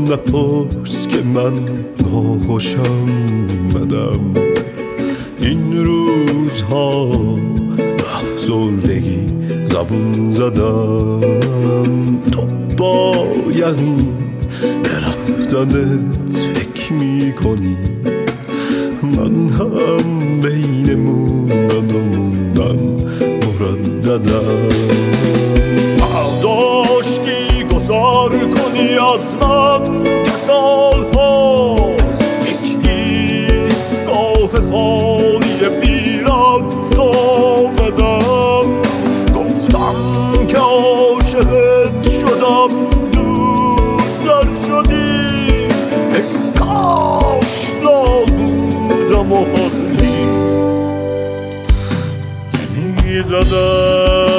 نپرس که من ناخوشم بدم. این روزها افسردگی زبون زدم. تو باید به رفتنت فکر میکنی، من هم بین موندن و موندن مرددم. برداشتی گذار کنی از من که سال هاست یک ایستگاه خالی بی رفت آمدم. گفتم که عاشقت شدم، دوزر شدی، ای کاش نبودم و حالی نمیزدم.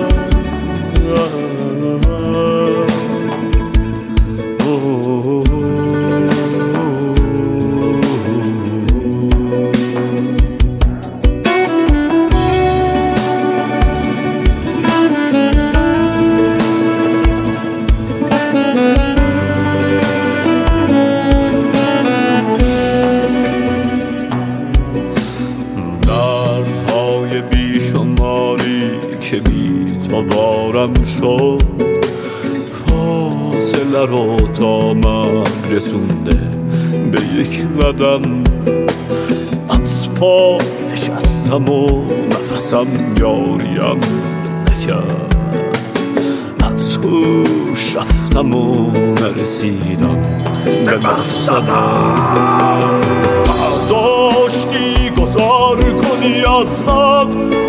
که بی تا بارم شد، فاصله رو تا من رسونده به یک قدم. از پا نشستم و نفسم یاریم نکرد، از هوش رفتم و نرسیدم به مقصدم. برداشتی گذار کنی از من